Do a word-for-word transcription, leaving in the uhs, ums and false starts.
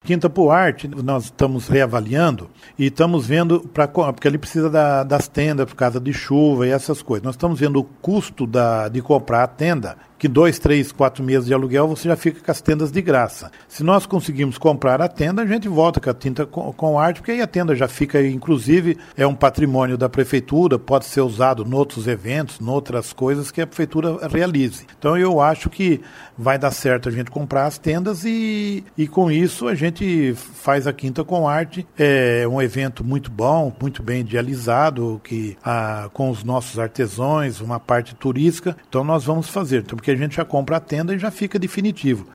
Quinta Pool Art, nós estamos reavaliando e estamos vendo, pra, porque ele precisa da, das tendas por causa de chuva e essas coisas. Nós estamos vendo o custo da, de comprar a tenda, que dois, três, quatro meses de aluguel você já fica com as tendas de graça. Se nós conseguimos comprar a tenda, a gente volta com a Tinta com, com Arte, porque aí a tenda já fica, inclusive, é um patrimônio da prefeitura, pode ser usado em outros eventos, em outras coisas que a prefeitura realize. Então eu acho que vai dar certo a gente comprar as tendas e, e com isso a gente faz a Quinta com Arte. É um evento muito bom, muito bem idealizado, que, a, com os nossos artesãos, uma parte turística. Então nós vamos fazer, então, porque a gente já compra a tenda e já fica definitivo.